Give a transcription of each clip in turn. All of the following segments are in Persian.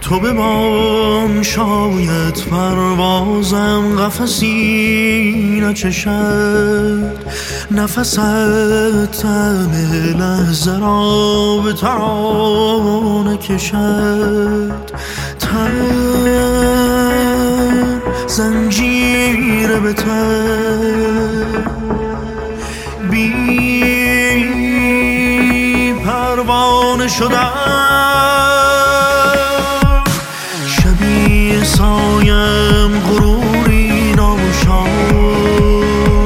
تو بمان شاید پروازم قفسی نچشد، نفست طعم لحظه را به ترانه کشد. تن زنجیر به تن بی پروانه شدم، شبیه سایم غروری ناشاد،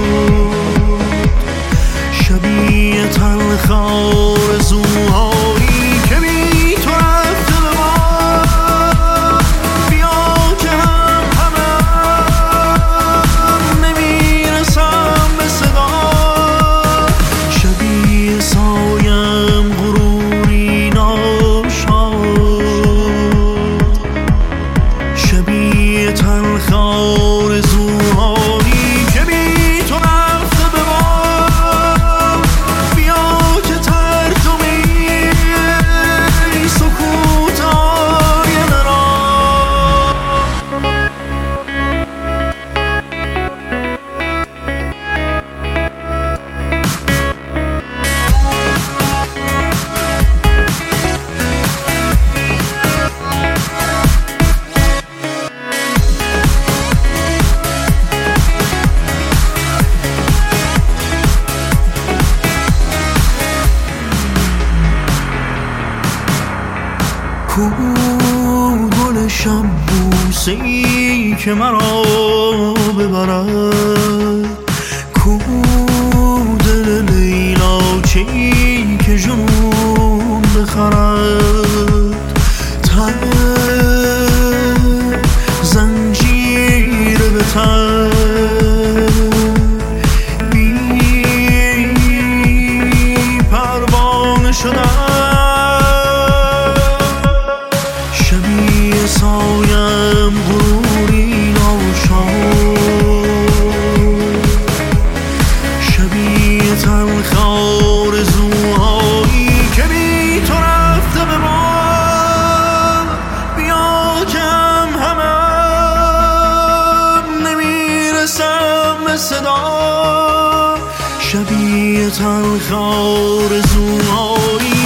شبیه تلخ آرزوهایی که بی تو رفته به ما. بیا که هم نمیرسم به صدا، شبیه سایم غروری ناشاد، شبیه تلخ آرزوهایی که بی تو رفته به ما. بیا که ترجمه سکوتای مرا کو گل شب بوسه‌ای که مرا ببرد، کو دل لیلاچه‌ای که جنون بخرد. تن زنجیر به تن بی پروانه شدم، شبیه سایم غروری ناشاد، شبیه تلخ آرزوهایی که بی تو رفته به ما. بیا که هم نمیرسم به صدا، شبیه تلخ آرزوهایی